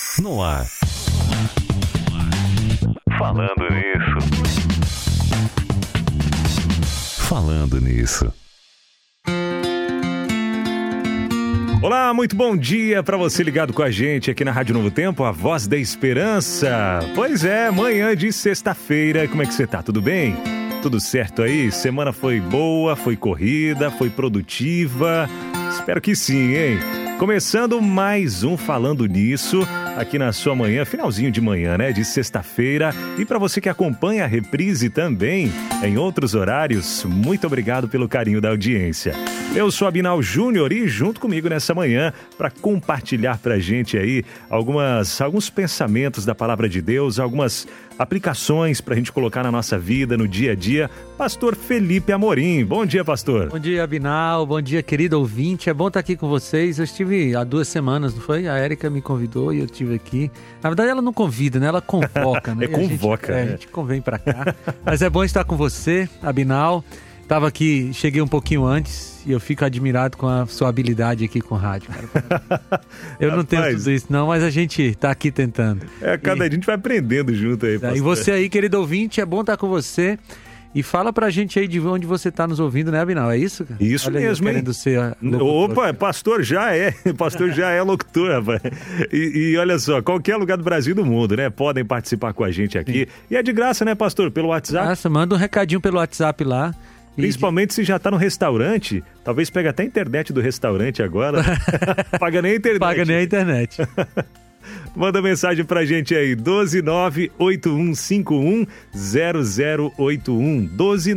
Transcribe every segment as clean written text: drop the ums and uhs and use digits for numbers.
no ar. Falando nisso. Olá, muito bom dia para você ligado com a gente aqui na Rádio Novo Tempo, a Voz da Esperança. Pois é, manhã de sexta-feira, como é que você tá? Tudo bem? Tudo certo aí? Semana foi boa, foi corrida, foi produtiva? Espero que sim, hein? Começando mais um Falando Nisso, aqui na sua manhã, finalzinho de manhã, né? De sexta-feira. E para você que acompanha a reprise também, em outros horários, muito obrigado pelo carinho da audiência. Eu sou Abinal Júnior e junto comigo nessa manhã, para compartilhar pra gente aí alguns pensamentos da Palavra de Deus, algumas aplicações pra gente colocar na nossa vida, no dia a dia, Pastor Felipe Amorim. Bom dia, pastor. Bom dia, Abinal. Bom dia, querido ouvinte. É bom estar aqui com vocês. Eu estive há 2 semanas, não foi? A Érica me convidou e eu estive aqui. Na verdade, ela não convida, né? Ela convoca, né? Convoca. A gente convém pra cá. Mas é bom estar com você, Abinal. Tava aqui, cheguei um pouquinho antes e eu fico admirado com a sua habilidade aqui com rádio, cara. Eu não tenho tudo isso não, mas a gente tá aqui tentando. Cada dia a gente vai aprendendo junto aí, pastor. E você aí, querido ouvinte, é bom estar com você. E fala pra gente aí de onde você tá nos ouvindo, né, Abinal? É isso, cara? Isso Olha mesmo, aí, hein? Querendo ser Opa, pastor já é locutor, rapaz. E olha só, qualquer lugar do Brasil e do mundo, né? Podem participar com a gente aqui. Sim. E é de graça, né, pastor? Pelo WhatsApp. Nossa, manda um recadinho pelo WhatsApp lá. Principalmente se já tá no restaurante, talvez pega até a internet do restaurante agora. Paga nem a internet. Paga nem a internet. Manda mensagem pra gente aí, 12981510081,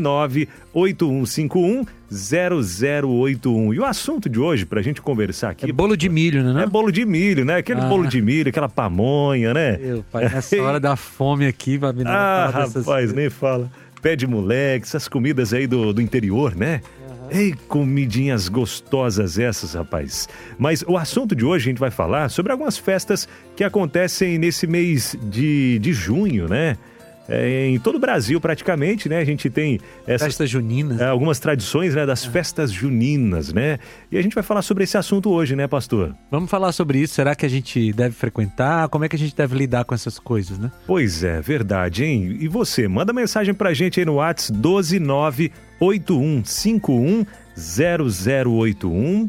12981510081. E o assunto de hoje, pra gente conversar aqui... É bolo de milho, né? É bolo de milho, né? Aquele bolo de milho, aquela pamonha, né? Meu pai, nessa hora da fome aqui, Babinão. Rapaz, nem fala. Pé de moleque, essas comidas aí do interior, né? Ei, comidinhas gostosas essas, rapaz. Mas o assunto de hoje a gente vai falar sobre algumas festas que acontecem nesse mês de junho, né? Em todo o Brasil, praticamente, né? A gente tem essas festas juninas. Algumas tradições, né? Das festas juninas, né? E a gente vai falar sobre esse assunto hoje, né, pastor? Vamos falar sobre isso. Será que a gente deve frequentar? Como é que a gente deve lidar com essas coisas, né? Pois é, verdade, hein? E você, manda mensagem pra gente aí no WhatsApp 12981510081,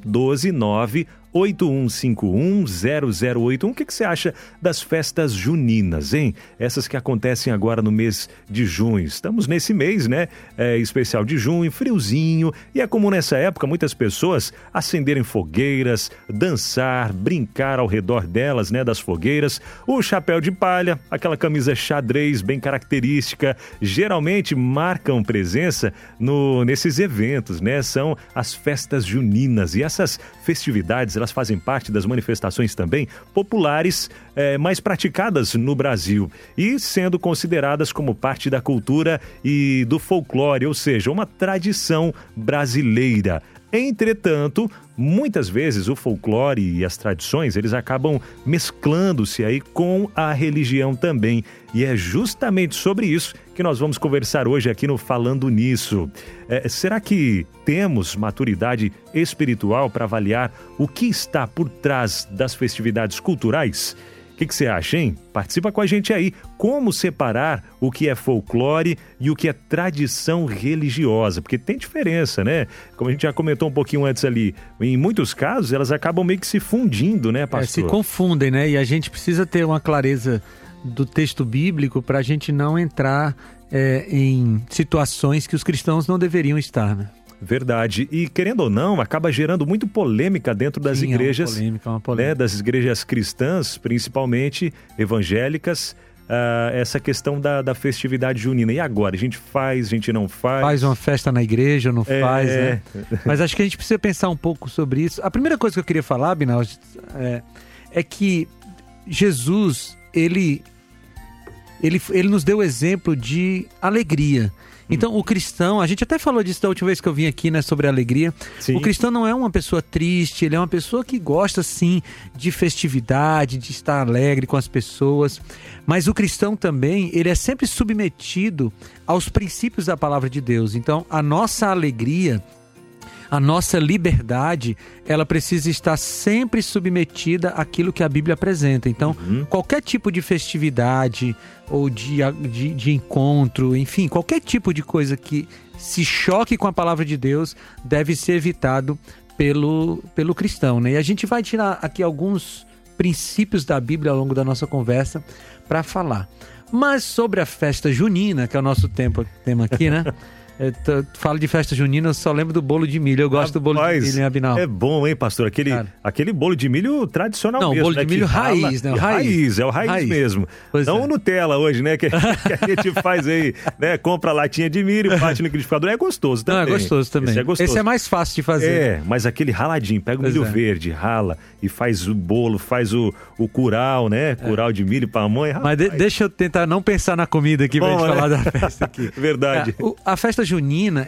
12981510081. O que você acha das festas juninas, hein? Essas que acontecem agora no mês de junho. Estamos nesse mês, né? Especial de junho, friozinho. E é comum nessa época muitas pessoas acenderem fogueiras, dançar, brincar ao redor delas, né? Das fogueiras. O chapéu de palha, aquela camisa xadrez bem característica, geralmente marcam presença nesses eventos, né? São as festas juninas. E essas festividades, elas fazem parte das manifestações também populares mais praticadas no Brasil e sendo consideradas como parte da cultura e do folclore, ou seja, uma tradição brasileira. Entretanto, muitas vezes o folclore e as tradições, eles acabam mesclando-se aí com a religião também. E é justamente sobre isso que nós vamos conversar hoje aqui no Falando Nisso. Será que temos maturidade espiritual para avaliar o que está por trás das festividades culturais? O que você acha, hein? Participa com a gente aí. Como separar o que é folclore e o que é tradição religiosa? Porque tem diferença, né? Como a gente já comentou um pouquinho antes ali, em muitos casos elas acabam meio que se fundindo, né, pastor? Se confundem, né? E a gente precisa ter uma clareza do texto bíblico para a gente não entrar em situações que os cristãos não deveriam estar, né? Verdade. E, querendo ou não, acaba gerando muito polêmica dentro das igrejas. Uma polêmica. Né, das igrejas cristãs, principalmente evangélicas, essa questão da festividade junina. E agora? A gente faz, a gente não faz? Faz uma festa na igreja ou não faz, né? Mas acho que a gente precisa pensar um pouco sobre isso. A primeira coisa que eu queria falar, Binal, é que Jesus, ele nos deu exemplo de alegria. Então, o cristão, a gente até falou disso da última vez que eu vim aqui, né, sobre a alegria. Sim. O cristão não é uma pessoa triste, ele é uma pessoa que gosta, sim, de festividade, de estar alegre com as pessoas. Mas o cristão também, ele é sempre submetido aos princípios da palavra de Deus. Então, a nossa alegria, A nossa liberdade, ela precisa estar sempre submetida àquilo que a Bíblia apresenta. Então, qualquer tipo de festividade ou de encontro, enfim, qualquer tipo de coisa que se choque com a palavra de Deus deve ser evitado pelo cristão, né? E a gente vai tirar aqui alguns princípios da Bíblia ao longo da nossa conversa para falar. Mas sobre a festa junina, que é o nosso tema aqui, né? Falo de festa junina, eu só lembro do bolo de milho. Eu gosto do bolo de milho, hein, Abinal? É bom, hein, pastor? Aquele bolo de milho tradicional mesmo. Não, bolo de milho raiz, né? É o raiz mesmo. Não o Nutella hoje, né? Que a gente faz aí, né? Compra a latinha de milho, bate no liquidificador. É gostoso também. Não, é gostoso também. Esse é mais fácil de fazer. Mas aquele raladinho, pega o milho verde, rala e faz o bolo, faz o curau, né? Curau de milho pra mãe. Mas deixa eu tentar não pensar na comida aqui pra gente falar da festa aqui. Verdade. A festa junina,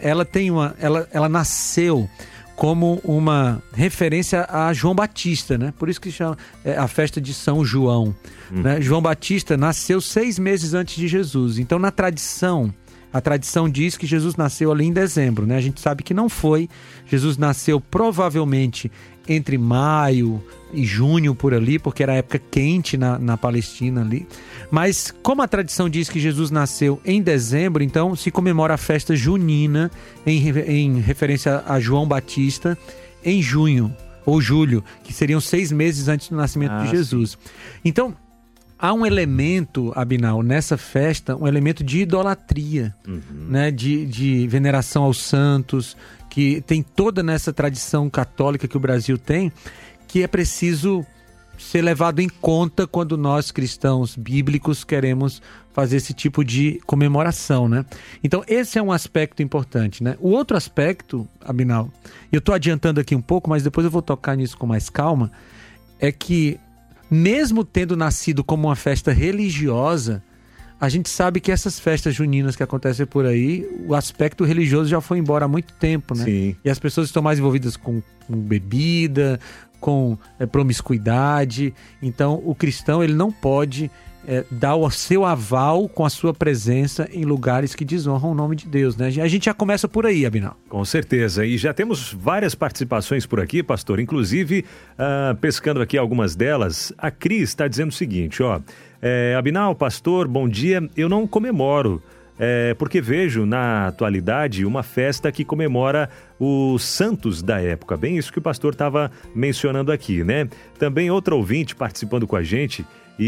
ela nasceu como uma referência a João Batista, né? Por isso que chama a festa de São João. Né? João Batista nasceu 6 meses antes de Jesus. Então, a tradição diz que Jesus nasceu ali em dezembro, né? A gente sabe que não foi. Jesus nasceu provavelmente entre maio e junho, por ali, porque era época quente na Palestina ali. Mas como a tradição diz que Jesus nasceu em dezembro, então se comemora a festa junina em referência a João Batista em junho ou julho, que seriam 6 meses antes do nascimento de Jesus. Sim. Então, há um elemento, Abinal, nessa festa, um elemento de idolatria, né? De veneração aos santos, que tem toda nessa tradição católica que o Brasil tem, que é preciso ser levado em conta quando nós, cristãos bíblicos, queremos fazer esse tipo de comemoração, né? Então, esse é um aspecto importante, né? O outro aspecto, Abinal, eu estou adiantando aqui um pouco, mas depois eu vou tocar nisso com mais calma, é que mesmo tendo nascido como uma festa religiosa, a gente sabe que essas festas juninas que acontecem por aí, o aspecto religioso já foi embora há muito tempo, né? Sim. E as pessoas estão mais envolvidas com bebida, com promiscuidade. Então, o cristão, ele não pode dar o seu aval com a sua presença em lugares que desonram o nome de Deus, né? A gente já começa por aí, Abinal. Com certeza. E já temos várias participações por aqui, pastor. Inclusive, pescando aqui algumas delas, a Cris está dizendo o seguinte, ó. Abinal, pastor, bom dia. Eu não comemoro, porque vejo na atualidade uma festa que comemora os santos da época. Bem isso que o pastor estava mencionando aqui, né? Também outra ouvinte participando com a gente,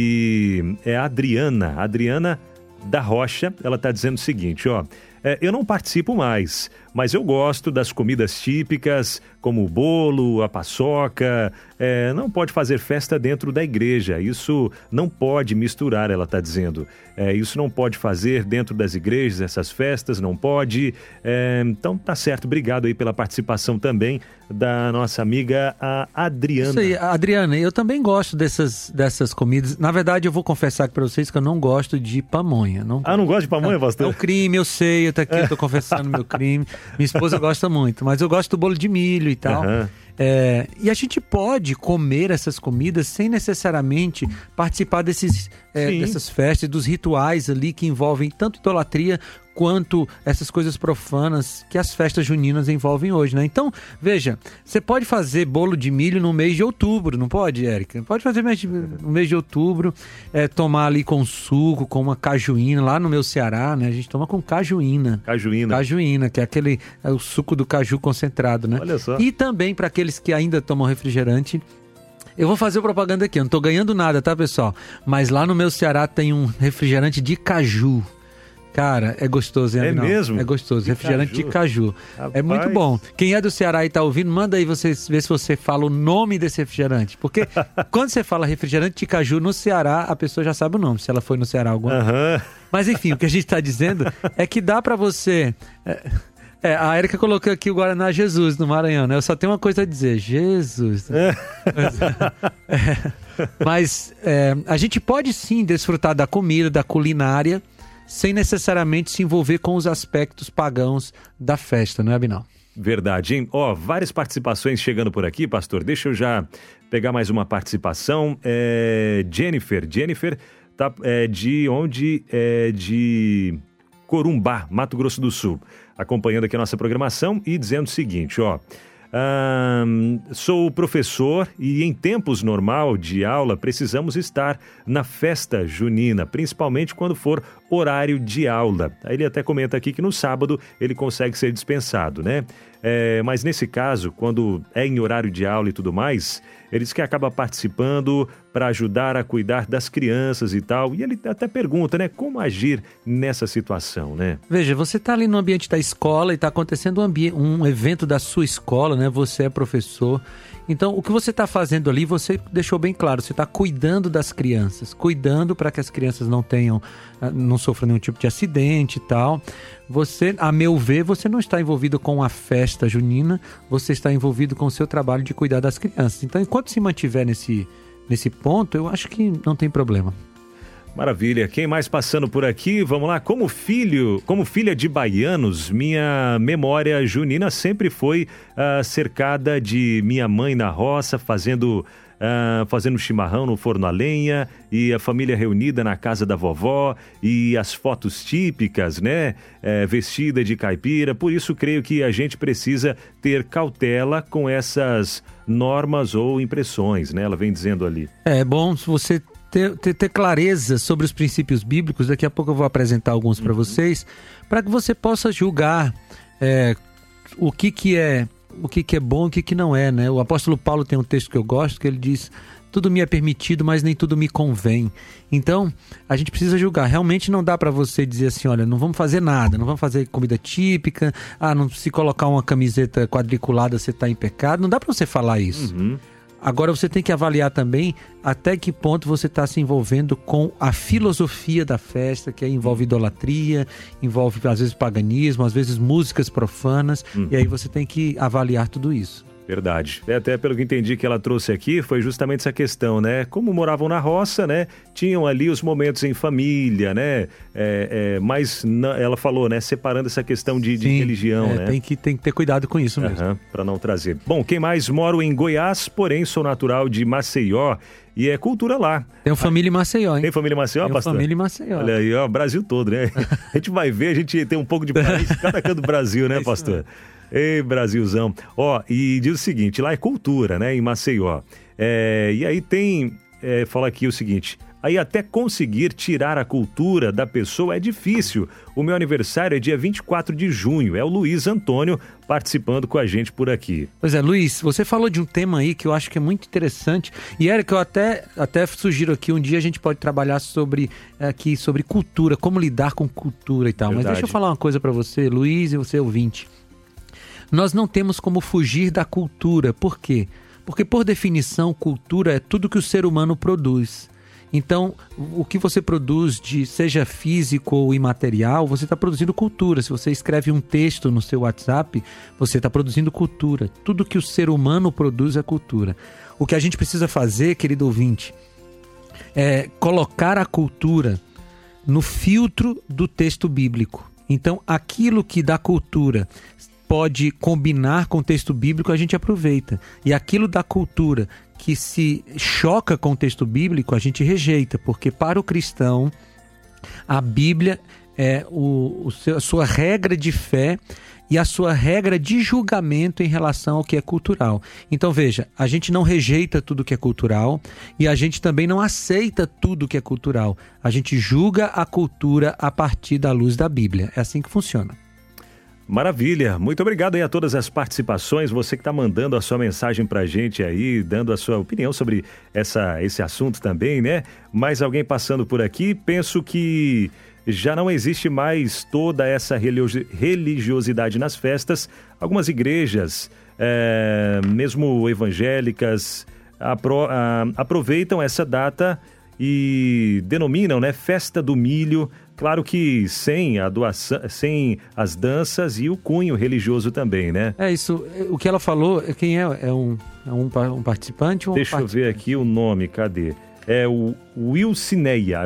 e é a Adriana da Rocha. Ela está dizendo o seguinte, ó. Eu não participo mais, mas eu gosto das comidas típicas, como o bolo, a paçoca. Não pode fazer festa dentro da igreja, isso não pode misturar, ela está dizendo. Isso não pode fazer dentro das igrejas, essas festas, não pode. Então tá certo, obrigado aí pela participação também da nossa amiga a Adriana. Isso aí, Adriana, eu também gosto dessas comidas. Na verdade, eu vou confessar aqui para vocês que eu não gosto de pamonha. Não gosta de pamonha, pastor? É um crime, eu sei, eu tô confessando meu crime. Minha esposa gosta muito, mas eu gosto do bolo de milho e tal. E a gente pode comer essas comidas sem necessariamente participar dessas festas, dos rituais ali que envolvem tanto idolatria quanto essas coisas profanas que as festas juninas envolvem hoje, né? Então, veja, você pode fazer bolo de milho no mês de outubro, não pode, Érica? Pode fazer no mês de outubro, tomar ali com suco, com uma cajuína, lá no meu Ceará, né? A gente toma com cajuína. Cajuína, que é o suco do caju concentrado, né? Olha só. E também para aqueles que ainda tomam refrigerante, eu vou fazer propaganda aqui, eu não tô ganhando nada, tá, pessoal? Mas lá no meu Ceará tem um refrigerante de caju. Cara, é gostoso, hein? É mesmo? É gostoso, refrigerante de caju. Rapaz. É muito bom. Quem é do Ceará e tá ouvindo, manda aí ver se você fala o nome desse refrigerante. Porque quando você fala refrigerante de caju no Ceará, a pessoa já sabe o nome, se ela foi no Ceará alguma vez. Mas enfim, o que a gente tá dizendo é que dá pra você... a Érica colocou aqui o Guaraná Jesus no Maranhão, né? Eu só tenho uma coisa a dizer, Jesus. Mas a gente pode sim desfrutar da comida, da culinária, sem necessariamente se envolver com os aspectos pagãos da festa, não é, Abinal? Verdade, hein? Várias participações chegando por aqui, pastor. Deixa eu já pegar mais uma participação. Jennifer tá de onde? De Corumbá, Mato Grosso do Sul, acompanhando aqui a nossa programação e dizendo o seguinte, Sou professor e em tempos normal de aula precisamos estar na festa junina, principalmente quando for horário de aula. Aí ele até comenta aqui que no sábado ele consegue ser dispensado, né? Mas nesse caso, quando é em horário de aula e tudo mais, ele diz que acaba participando para ajudar a cuidar das crianças e tal. E ele até pergunta, né, como agir nessa situação, né? Veja, você está ali no ambiente da escola e está acontecendo um evento da sua escola, né? Você é professor. Então, o que você está fazendo ali, você deixou bem claro, você está cuidando das crianças, cuidando para que as crianças não sofram nenhum tipo de acidente e tal. Você, a meu ver, você não está envolvido com a festa junina, você está envolvido com o seu trabalho de cuidar das crianças. Então, enquanto se mantiver nesse ponto, eu acho que não tem problema. Maravilha. Quem mais passando por aqui? Vamos lá. Como filha de baianos, minha memória junina sempre foi cercada de minha mãe na roça, fazendo chimarrão no forno a lenha e a família reunida na casa da vovó e as fotos típicas, né? Vestida de caipira. Por isso, creio que a gente precisa ter cautela com essas normas ou impressões, né? Ela vem dizendo ali. É bom se você ter clareza sobre os princípios bíblicos. Daqui a pouco eu vou apresentar alguns para vocês, para que você possa julgar o que é bom e o que não é, né? O apóstolo Paulo tem um texto que eu gosto, que ele diz: tudo me é permitido, mas nem tudo me convém. Então, a gente precisa julgar. Realmente não dá para você dizer assim, olha, não vamos fazer nada, não vamos fazer comida típica, não se colocar uma camiseta quadriculada você está em pecado. Não dá para você falar isso. Agora você tem que avaliar também até que ponto você está se envolvendo com a filosofia da festa, que aí envolve idolatria, envolve às vezes paganismo, às vezes músicas profanas, e aí você tem que avaliar tudo isso. Verdade. Até pelo que entendi que ela trouxe aqui, foi justamente essa questão, né? Como moravam na roça, né? Tinham ali os momentos em família, né? Mas ela falou, né? Separando essa questão de religião, né? Tem que ter cuidado com isso mesmo. Para não trazer. Bom, quem mais? Moro em Goiás, porém sou natural de Maceió. E é cultura lá. Tem família em Maceió, hein? Tem família em Maceió, pastor? Tem família em Maceió. Olha aí, ó, Brasil todo, né? A gente vai ver, a gente tem um pouco de país, cada canto do Brasil, né, pastor? Ei, Brasilzão. Ó, e diz o seguinte, lá é cultura, né, em Maceió. E aí fala aqui o seguinte: aí até conseguir tirar a cultura da pessoa é difícil. O meu aniversário é dia 24 de junho. É o Luiz Antônio participando com a gente por aqui. Pois é, Luiz, você falou de um tema aí que eu acho que é muito interessante. E Érica, eu até sugiro aqui, um dia a gente pode trabalhar sobre cultura, como lidar com cultura e tal. Verdade. Mas deixa eu falar uma coisa para você, Luiz, e você ouvinte. Nós não temos como fugir da cultura. Por quê? Porque, por definição, cultura é tudo que o ser humano produz. Então, o que você produz, seja físico ou imaterial, você está produzindo cultura. Se você escreve um texto no seu WhatsApp, você está produzindo cultura. Tudo que o ser humano produz é cultura. O que a gente precisa fazer, querido ouvinte, é colocar a cultura no filtro do texto bíblico. Então, aquilo que dá cultura pode combinar com o texto bíblico, a gente aproveita. E aquilo da cultura que se choca com o texto bíblico, a gente rejeita, porque para o cristão, a Bíblia é a sua regra de fé e a sua regra de julgamento em relação ao que é cultural. Então veja, a gente não rejeita tudo que é cultural e a gente também não aceita tudo que é cultural. A gente julga a cultura a partir da luz da Bíblia. É assim que funciona. Maravilha, muito obrigado aí a todas as participações, você que está mandando a sua mensagem pra gente aí, dando a sua opinião sobre esse assunto também, né? Mais alguém passando por aqui, penso que já não existe mais toda essa religiosidade nas festas. Algumas igrejas, mesmo evangélicas, aproveitam essa data e denominam, né, Festa do Milho. Claro que sem sem as danças e o cunho religioso também, né? É isso. O que ela falou, quem é? É um participante? Deixa eu ver aqui o nome, cadê? É o Wilcineia.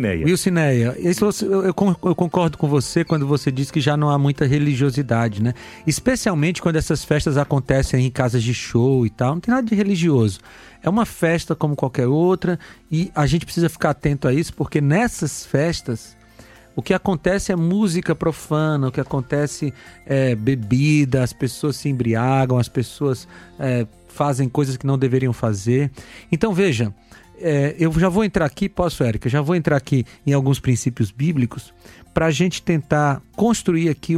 Isso eu concordo com você quando você diz que já não há muita religiosidade, né? Especialmente quando essas festas acontecem em casas de show e tal. Não tem nada de religioso. É uma festa como qualquer outra e a gente precisa ficar atento a isso, porque nessas festas O que acontece é música profana, o que acontece é bebida, as pessoas se embriagam, as pessoas fazem coisas que não deveriam fazer. Então veja, eu já vou entrar aqui, Érica? Já vou entrar aqui em alguns princípios bíblicos para a gente tentar construir aqui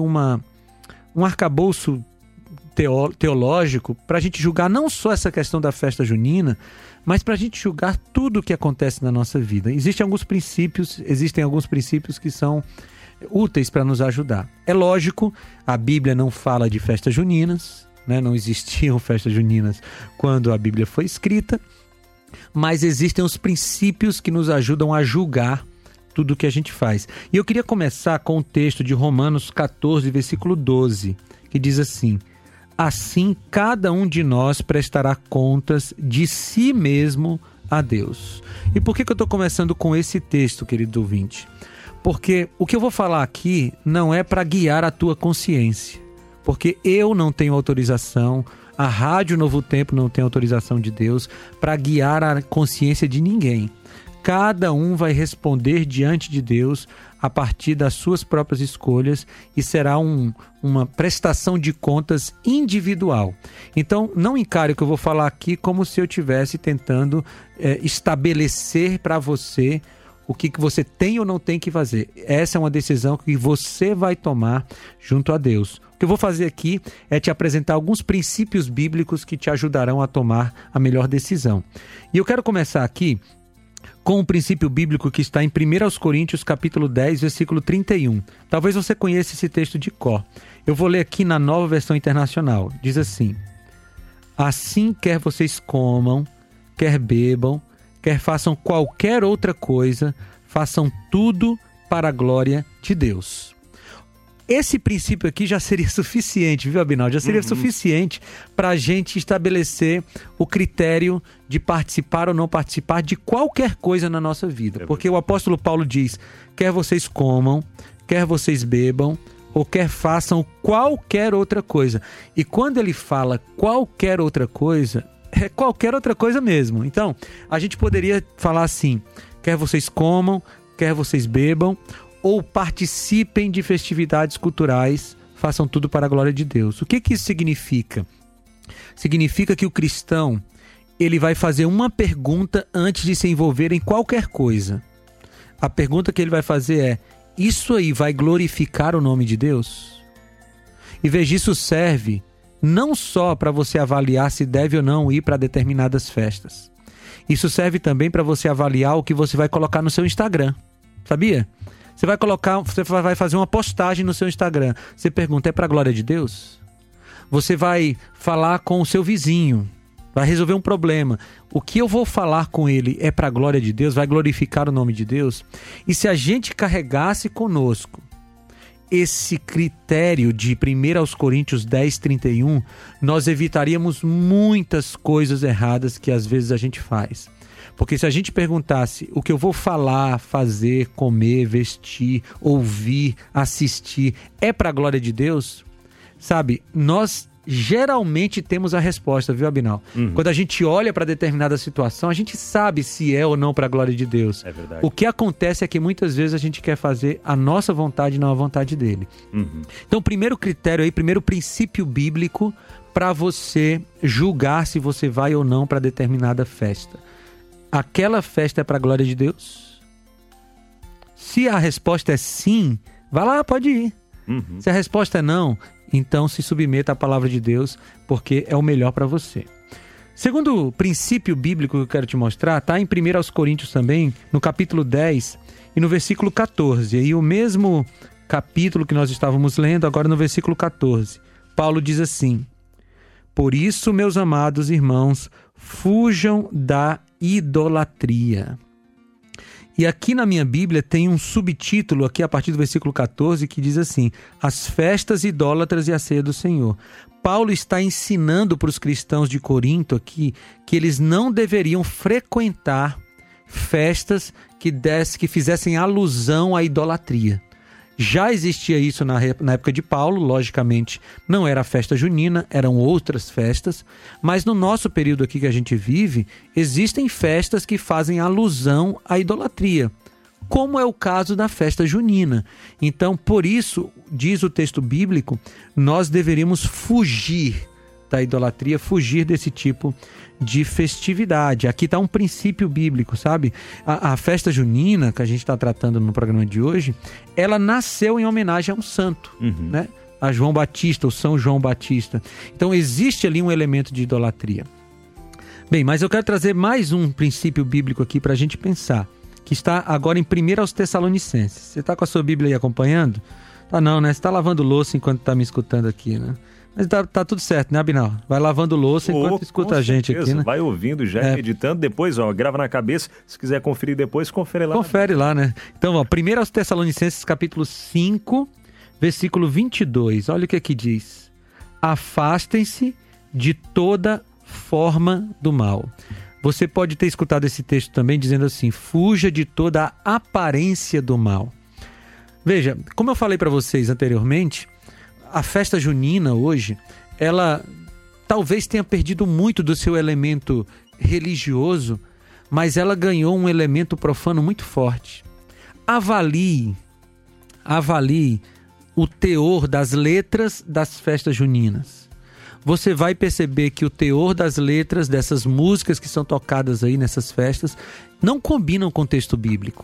um arcabouço teológico para a gente julgar não só essa questão da festa junina, mas para a gente julgar tudo o que acontece na nossa vida. Existem alguns princípios que são úteis para nos ajudar. É lógico, a Bíblia não fala de festas juninas, né? Não existiam festas juninas quando a Bíblia foi escrita, mas existem os princípios que nos ajudam a julgar tudo o que a gente faz. E eu queria começar com o texto de Romanos 14, versículo 12, que diz assim: assim cada um de nós prestará contas de si mesmo a Deus. E por que eu estou começando com esse texto, querido ouvinte? Porque o que eu vou falar aqui não é para guiar a tua consciência, porque eu não tenho autorização, a Rádio Novo Tempo não tem autorização de Deus para guiar a consciência de ninguém. Cada um vai responder diante de Deus a partir das suas próprias escolhas e será uma prestação de contas individual. Então, não encare o que eu vou falar aqui como se eu estivesse tentando estabelecer para você o que você tem ou não tem que fazer. Essa é uma decisão que você vai tomar junto a Deus. O que eu vou fazer aqui é te apresentar alguns princípios bíblicos que te ajudarão a tomar a melhor decisão. E eu quero começar aqui com um princípio bíblico que está em 1 Coríntios capítulo 10, versículo 31. Talvez você conheça esse texto de cor. Eu vou ler aqui na Nova Versão Internacional. Diz assim: assim quer vocês comam, quer bebam, quer façam qualquer outra coisa, façam tudo para a glória de Deus. Esse princípio aqui já seria suficiente, viu, Abinaldo? Já seria suficiente para a gente estabelecer o critério de participar ou não participar de qualquer coisa na nossa vida. Porque o apóstolo Paulo diz: quer vocês comam, quer vocês bebam, ou quer façam qualquer outra coisa. E quando ele fala qualquer outra coisa, é qualquer outra coisa mesmo. Então, a gente poderia falar assim: quer vocês comam, quer vocês bebam, ou participem de festividades culturais, façam tudo para a glória de Deus. O que isso significa? Significa que o cristão, ele vai fazer uma pergunta antes de se envolver em qualquer coisa. A pergunta que ele vai fazer é: isso aí vai glorificar o nome de Deus? E veja, isso serve não só para você avaliar se deve ou não ir para determinadas festas. Isso serve também para você avaliar o que você vai colocar no seu Instagram. Sabia? Você vai fazer uma postagem no seu Instagram. Você pergunta: é para a glória de Deus? Você vai falar com o seu vizinho, vai resolver um problema. O que eu vou falar com ele é para a glória de Deus? Vai glorificar o nome de Deus? E se a gente carregasse conosco esse critério de 1 Coríntios 10, 31, nós evitaríamos muitas coisas erradas que às vezes a gente faz. Porque se a gente perguntasse o que eu vou falar, fazer, comer, vestir, ouvir, assistir, é para a glória de Deus? Sabe, nós geralmente temos a resposta, viu, Abinal? Quando a gente olha para determinada situação, a gente sabe se é ou não para a glória de Deus. É verdade. O que acontece é que muitas vezes a gente quer fazer a nossa vontade e não a vontade dele. Então, o primeiro critério aí, primeiro princípio bíblico para você julgar se você vai ou não para determinada festa. Aquela festa é para a glória de Deus? Se a resposta é sim, vá lá, pode ir. Se a resposta é não, então se submeta à palavra de Deus, porque é o melhor para você. Segundo princípio bíblico que eu quero te mostrar, está em 1 Coríntios também, no capítulo 10 e no versículo 14. E aí o mesmo capítulo que nós estávamos lendo, agora no versículo 14. Paulo diz assim: por isso, meus amados irmãos, fujam da idolatria. E aqui na minha Bíblia tem um subtítulo aqui a partir do versículo 14 que diz assim: as festas idólatras e a ceia do Senhor. Paulo está ensinando para os cristãos de Corinto aqui que eles não deveriam frequentar festas que fizessem alusão à idolatria. Já existia isso na época de Paulo, logicamente não era a festa junina, eram outras festas, mas no nosso período aqui que a gente vive, existem festas que fazem alusão à idolatria, como é o caso da festa junina. Então, por isso, diz o texto bíblico, nós deveríamos fugir da idolatria, fugir desse tipo de festividade. Aqui está um princípio bíblico, sabe? A festa junina, que a gente está tratando no programa de hoje, ela nasceu em homenagem a um santo, né? A João Batista, o São João Batista. Então, existe ali um elemento de idolatria. Bem, mas eu quero trazer mais um princípio bíblico aqui para a gente pensar, que está agora em 1 aos Tessalonicenses. Você está com a sua Bíblia aí acompanhando? Tá não, né? Você está lavando louça enquanto está me escutando aqui, né? Mas tá tudo certo, né, Abinal? Vai lavando louça enquanto escuta a gente aqui, né? Vai ouvindo já, meditando, depois, ó, grava na cabeça. Se quiser conferir depois, confere lá. Confere lá, né? Então, ó, 1 aos Tessalonicenses, capítulo 5, versículo 22. Olha o que aqui diz. Afastem-se de toda forma do mal. Você pode ter escutado esse texto também dizendo assim, fuja de toda a aparência do mal. Veja, como eu falei para vocês anteriormente, a festa junina hoje, ela talvez tenha perdido muito do seu elemento religioso, mas ela ganhou um elemento profano muito forte. Avalie o teor das letras das festas juninas. Você vai perceber que o teor das letras dessas músicas que são tocadas aí nessas festas não combinam com o texto bíblico.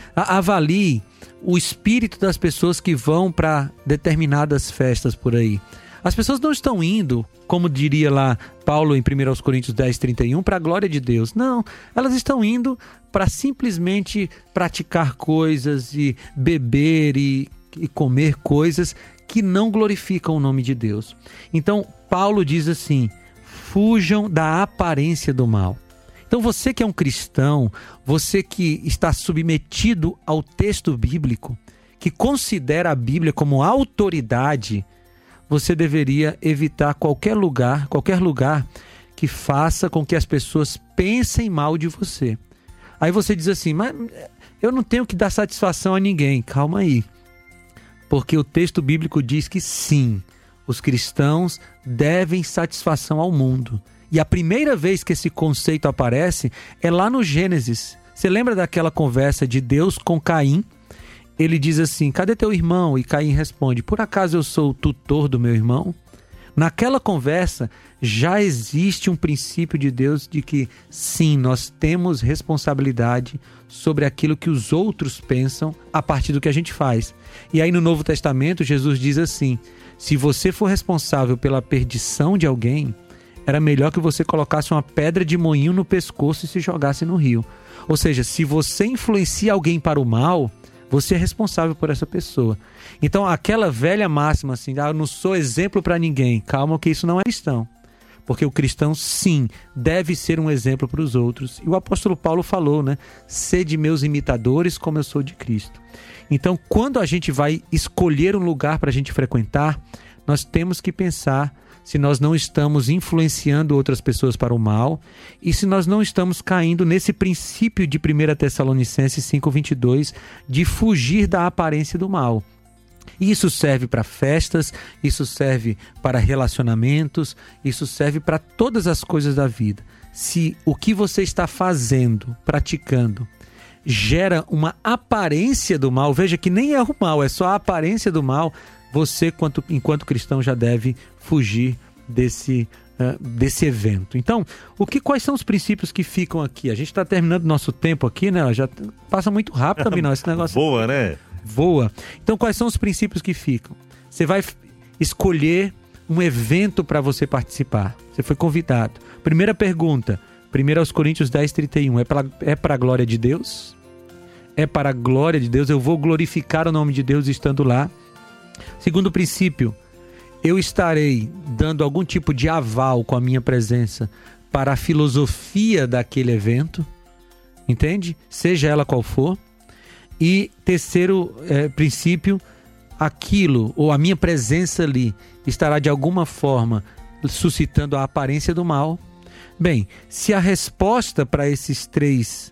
Avalie o espírito das pessoas que vão para determinadas festas por aí. As pessoas não estão indo, como diria lá Paulo em 1 Coríntios 10:31, para a glória de Deus. Não, elas estão indo para simplesmente praticar coisas e beber e comer coisas que não glorificam o nome de Deus. Então, Paulo diz assim, fujam da aparência do mal. Então você que é um cristão, você que está submetido ao texto bíblico, que considera a Bíblia como autoridade, você deveria evitar qualquer lugar que faça com que as pessoas pensem mal de você. Aí você diz assim, mas eu não tenho que dar satisfação a ninguém. Calma aí. Porque o texto bíblico diz que sim, os cristãos devem satisfação ao mundo. E a primeira vez que esse conceito aparece é lá no Gênesis. Você lembra daquela conversa de Deus com Caim? Ele diz assim, cadê teu irmão? E Caim responde, por acaso eu sou o tutor do meu irmão? Naquela conversa já existe um princípio de Deus de que sim, nós temos responsabilidade sobre aquilo que os outros pensam a partir do que a gente faz. E aí no Novo Testamento Jesus diz assim, se você for responsável pela perdição de alguém, era melhor que você colocasse uma pedra de moinho no pescoço e se jogasse no rio. Ou seja, se você influencia alguém para o mal, você é responsável por essa pessoa. Então, aquela velha máxima assim, eu não sou exemplo para ninguém. Calma que isso não é cristão. Porque o cristão, sim, deve ser um exemplo para os outros. E o apóstolo Paulo falou, né? Sede meus imitadores como eu sou de Cristo. Então, quando a gente vai escolher um lugar para a gente frequentar, nós temos que pensar se nós não estamos influenciando outras pessoas para o mal e se nós não estamos caindo nesse princípio de 1 Tessalonicenses 5:22 de fugir da aparência do mal. Isso serve para festas, isso serve para relacionamentos, isso serve para todas as coisas da vida. Se o que você está fazendo, praticando, gera uma aparência do mal, veja que nem é o mal, é só a aparência do mal, você, enquanto cristão, já deve fugir desse evento. Então, quais são os princípios que ficam aqui? A gente está terminando nosso tempo aqui, né? Já passa muito rápido, Abinal, esse negócio. Voa, né? Voa. Então, quais são os princípios que ficam? Você vai escolher um evento para você participar. Você foi convidado. Primeira pergunta, 1 Coríntios 10:31, é para a glória de Deus? É para a glória de Deus? Eu vou glorificar o nome de Deus estando lá? Segundo princípio, eu estarei dando algum tipo de aval com a minha presença para a filosofia daquele evento, entende? Seja ela qual for. E terceiro princípio, aquilo ou a minha presença ali estará de alguma forma suscitando a aparência do mal. Bem, se a resposta para esses três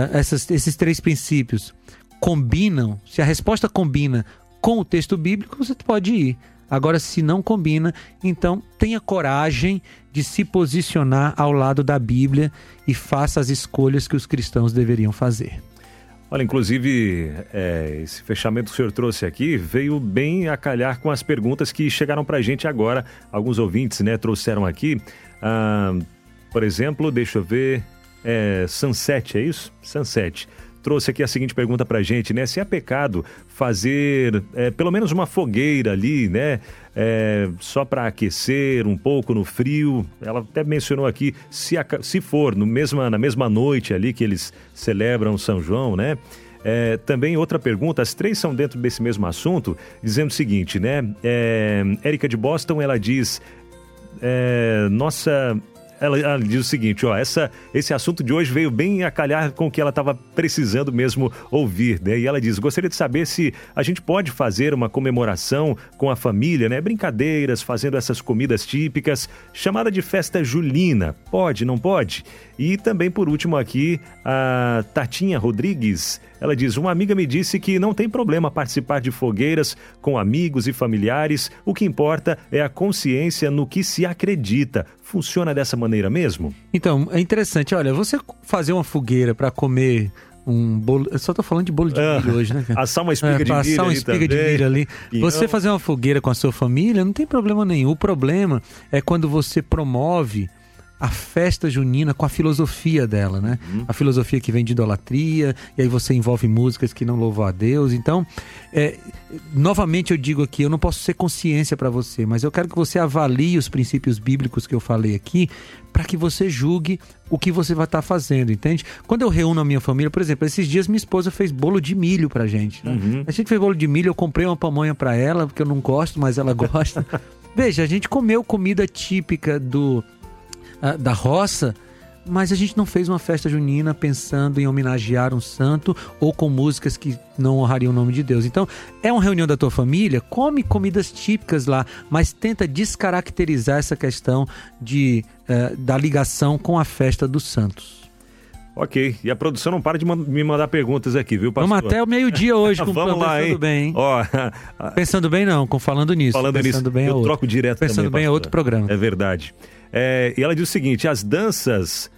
princípios combinam, se a resposta combina com o texto bíblico, você pode ir. Agora, se não combina, então tenha coragem de se posicionar ao lado da Bíblia e faça as escolhas que os cristãos deveriam fazer. Olha, inclusive, esse fechamento que o senhor trouxe aqui veio bem a calhar com as perguntas que chegaram pra gente agora. Alguns ouvintes, né, trouxeram aqui. Por exemplo, deixa eu ver, Sunset, é isso? Sunset. Trouxe aqui a seguinte pergunta pra gente, né? Se é pecado fazer pelo menos uma fogueira ali, né? Só para aquecer um pouco no frio. Ela até mencionou aqui, se for na mesma noite ali que eles celebram São João, né? Também outra pergunta, as três são dentro desse mesmo assunto, dizendo o seguinte, né? Érica de Boston, ela diz... Ela diz o seguinte, esse assunto de hoje veio bem a calhar com o que ela estava precisando mesmo ouvir, né? E ela diz, gostaria de saber se a gente pode fazer uma comemoração com a família, né? Brincadeiras, fazendo essas comidas típicas, chamada de festa julina. Pode, não pode? E também, por último aqui, a Tatinha Rodrigues, ela diz, uma amiga me disse que não tem problema participar de fogueiras com amigos e familiares, o que importa é a consciência no que se acredita. Funciona dessa maneira mesmo? Então, é interessante, olha, você fazer uma fogueira para comer um bolo, eu só tô falando de bolo de milho hoje, né, cara? Assar uma espiga de milho assar uma espiga de milho ali. Você fazer uma fogueira com a sua família, não tem problema nenhum. O problema é quando você promove a festa junina com a filosofia dela, né? A filosofia que vem de idolatria, e aí você envolve músicas que não louvam a Deus. Então, novamente eu digo aqui, eu não posso ser consciência para você, mas eu quero que você avalie os princípios bíblicos que eu falei aqui, para que você julgue o que você vai estar fazendo, entende? Quando eu reúno a minha família, por exemplo, esses dias minha esposa fez bolo de milho pra gente, né? A gente fez bolo de milho, eu comprei uma pamonha para ela, porque eu não gosto, mas ela gosta. Veja, a gente comeu comida típica da roça, mas a gente não fez uma festa junina pensando em homenagear um santo ou com músicas que não honrariam o nome de Deus. Então, é uma reunião da tua família, come comidas típicas lá, mas tenta descaracterizar essa questão da ligação com a festa dos santos. Ok, e a produção não para de me mandar perguntas aqui, viu, pastor? Vamos até o meio-dia hoje com Vamos lá, Pensando hein? Bem, hein? Pensando Bem não, falando nisso. Pensando bem eu troco direto Pensando também, Bem é outro programa. É verdade. E ela diz o seguinte, as danças,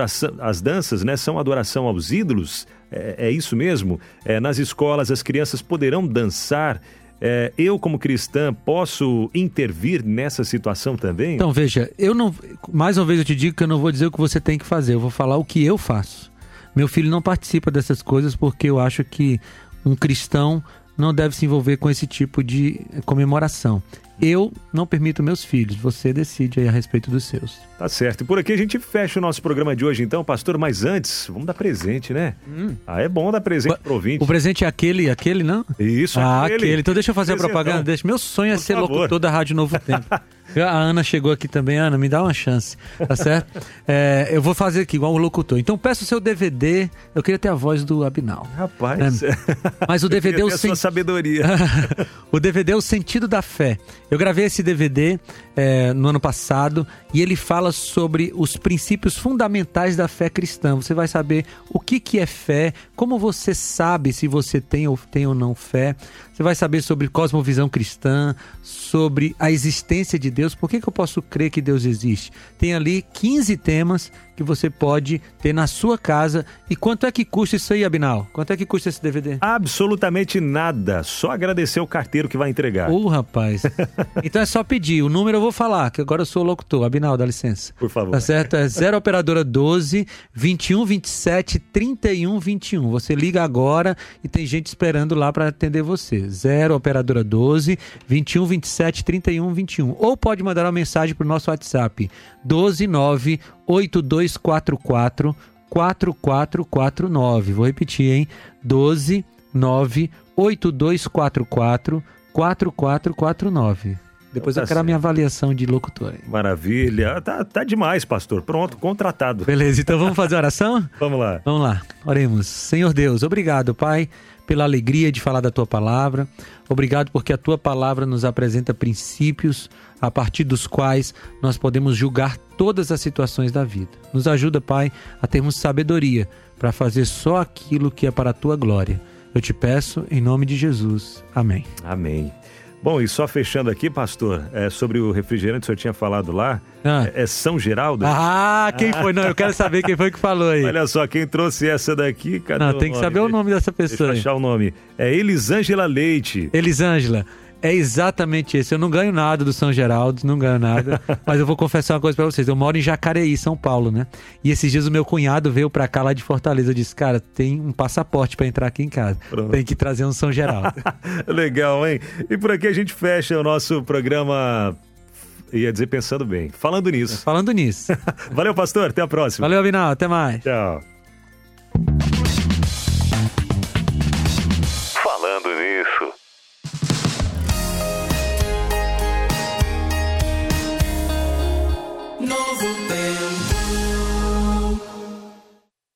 né, são adoração aos ídolos? É isso mesmo? Nas escolas as crianças poderão dançar? Eu, como cristã, posso intervir nessa situação também? Então, veja, mais uma vez eu te digo que eu não vou dizer o que você tem que fazer, eu vou falar o que eu faço. Meu filho não participa dessas coisas porque eu acho que um cristão não deve se envolver com esse tipo de comemoração. Eu não permito meus filhos, você decide aí a respeito dos seus. Tá certo. E por aqui a gente fecha o nosso programa de hoje então, pastor, mas antes, vamos dar presente, né? É bom dar presente pro ouvinte. O presente é aquele, não? Isso, aquele. Então deixa eu fazer a propaganda, meu sonho é ser locutor da Rádio Novo Tempo. A Ana chegou aqui também. Ana, me dá uma chance, tá certo? Eu vou fazer aqui igual o locutor. Então peça o seu DVD. Eu queria ter a voz do Abinal. Rapaz, mas o DVD é o sua sabedoria. O DVD é o sentido da fé. Eu gravei esse DVD no ano passado e ele fala sobre os princípios fundamentais da fé cristã. Você vai saber o que é fé, como você sabe se você tem ou não fé. Você vai saber sobre cosmovisão cristã, sobre a existência de Deus. Por que eu posso crer que Deus existe? Tem ali 15 temas que você pode ter na sua casa. E quanto é que custa isso aí, Abinal? Quanto é que custa esse DVD? Absolutamente nada. Só agradecer o carteiro que vai entregar. Rapaz. Então é só pedir. O número eu vou falar, que agora eu sou o locutor. Abinal, dá licença. Por favor. Tá certo? É 0 operadora 12 21 27 31 21. Você liga agora e tem gente esperando lá para atender você. 0 operadora 12 21 27 31 21. Ou pode mandar uma mensagem pro nosso WhatsApp 129 8244 4449. Vou repetir, hein? 129 8244 4449. Depois eu quero a minha avaliação de locutor. Maravilha. Tá demais, pastor. Pronto, contratado. Beleza, então vamos fazer a oração? Vamos lá. Vamos lá. Oremos. Senhor Deus, obrigado, Pai, pela alegria de falar da Tua Palavra. Obrigado porque a Tua Palavra nos apresenta princípios a partir dos quais nós podemos julgar todas as situações da vida. Nos ajuda, Pai, a termos sabedoria para fazer só aquilo que é para a Tua glória. Eu te peço em nome de Jesus. Amém. Amém. Bom, e só fechando aqui, pastor, sobre o refrigerante, o senhor tinha falado lá, é São Geraldo? Quem foi? Não, eu quero saber quem foi que falou aí. Olha só, quem trouxe essa daqui, cadê o nome? Tem que saber o nome dessa pessoa. Deixa eu achar o nome. É Elisângela Leite. Elisângela. É exatamente esse. Eu não ganho nada do São Geraldo, não ganho nada. Mas eu vou confessar uma coisa pra vocês. Eu moro em Jacareí, São Paulo, né? E esses dias o meu cunhado veio pra cá, lá de Fortaleza. Eu disse, cara, tem um passaporte pra entrar aqui em casa. Pronto. Tem que trazer um São Geraldo. Legal, hein? E por aqui a gente fecha o nosso programa... Ia dizer Pensando Bem. Falando nisso. Falando nisso. Valeu, pastor. Até a próxima. Valeu, Abinal. Até mais. Tchau. Falando nisso.